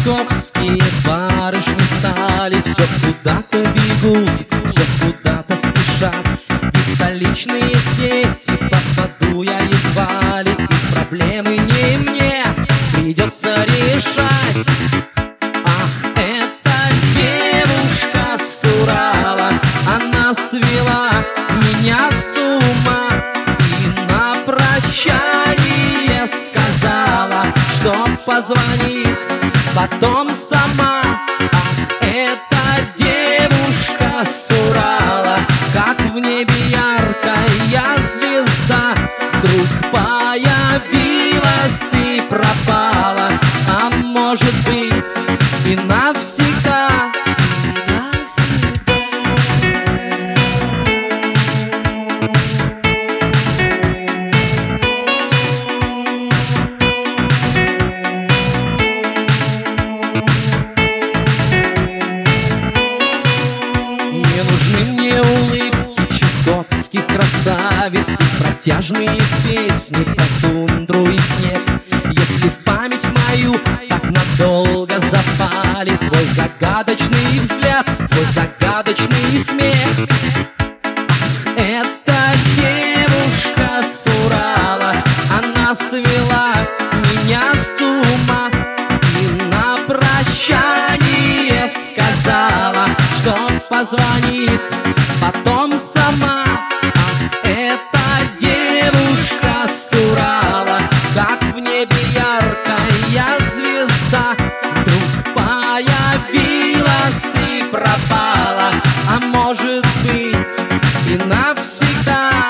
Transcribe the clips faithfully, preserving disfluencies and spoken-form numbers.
московские барышни стали все куда-то бегут, все куда-то спешат. И в столичные сети попаду я едва ли, и проблемы не мне придется решать. Ах, эта девушка с Урала, она свела меня с ума и на прощание сказала, что позвонит потом сама. Ах, эта девушка с Урала, как в небе яркая звезда, вдруг появилась и пропала, а может быть и навсегда. Не нужны мне улыбки чукотских красавиц и протяжные песни про тундру и снег, если в память мою так надолго запали твой загадочный взгляд, твой загадочный смех. Ах, эта девушка с Урала, она свела меня с ума и на прощание сказала, что позвонит потом сама. Ах, эта девушка с Урала, как в небе яркая звезда, вдруг появилась и пропала, а может быть и навсегда.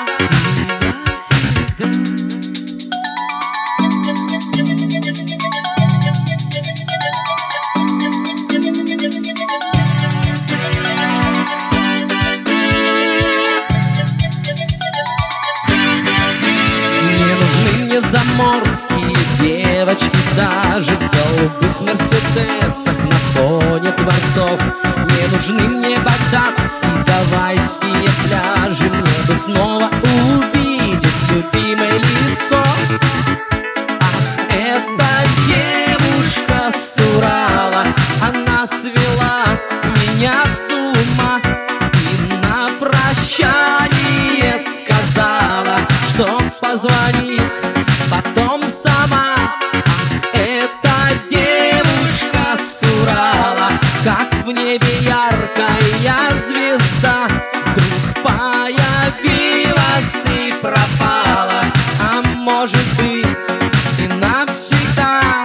Заморские девочки даже в голубых мерседесах на фоне дворцов. Не нужны мне Багдад и гавайские пляжи, мне бы снова увидеть любимое лицо. Ах, эта девушка с Урала, она свела меня с ума и на прощание сказала, что позвонит потом сама. Ах, эта девушка с Урала, как в небе яркая звезда, вдруг появилась и пропала, а может быть и навсегда.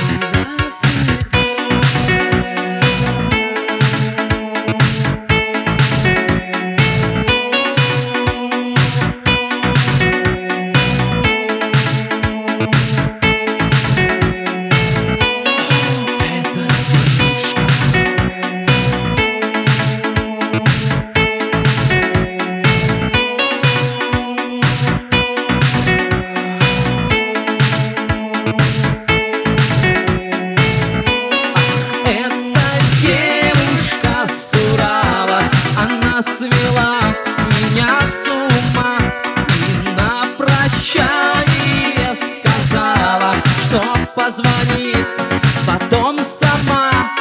Свела меня с ума и на прощание сказала, что позвонит потом сама.